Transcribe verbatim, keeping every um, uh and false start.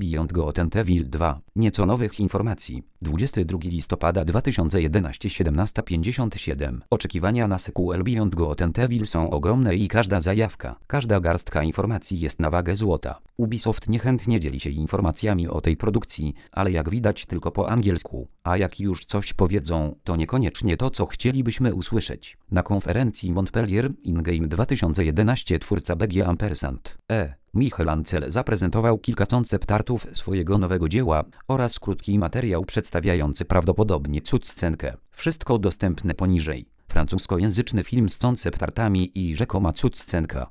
Beyond Good and Evil dwa. Nieco nowych informacji. dwudziestego drugiego listopada dwa tysiące jedenastego, siedemnasta pięćdziesiąt siedem. Oczekiwania na sequel Beyond Good and Evil są ogromne i każda zajawka, każda garstka informacji jest na wagę złota. Ubisoft niechętnie dzieli się informacjami o tej produkcji, ale jak widać tylko po angielsku, a jak już coś powiedzą, to niekoniecznie to, co chcielibyśmy usłyszeć. Na konferencji Montpellier In-Game dwa tysiące jedenaście twórca B G Ampersand E. Michel Ancel zaprezentował kilka koncept artów swojego nowego dzieła oraz krótki materiał przedstawiający prawdopodobnie cutscenkę. Wszystko dostępne poniżej. Francuskojęzyczny film z koncept artami i rzekoma cutscenka.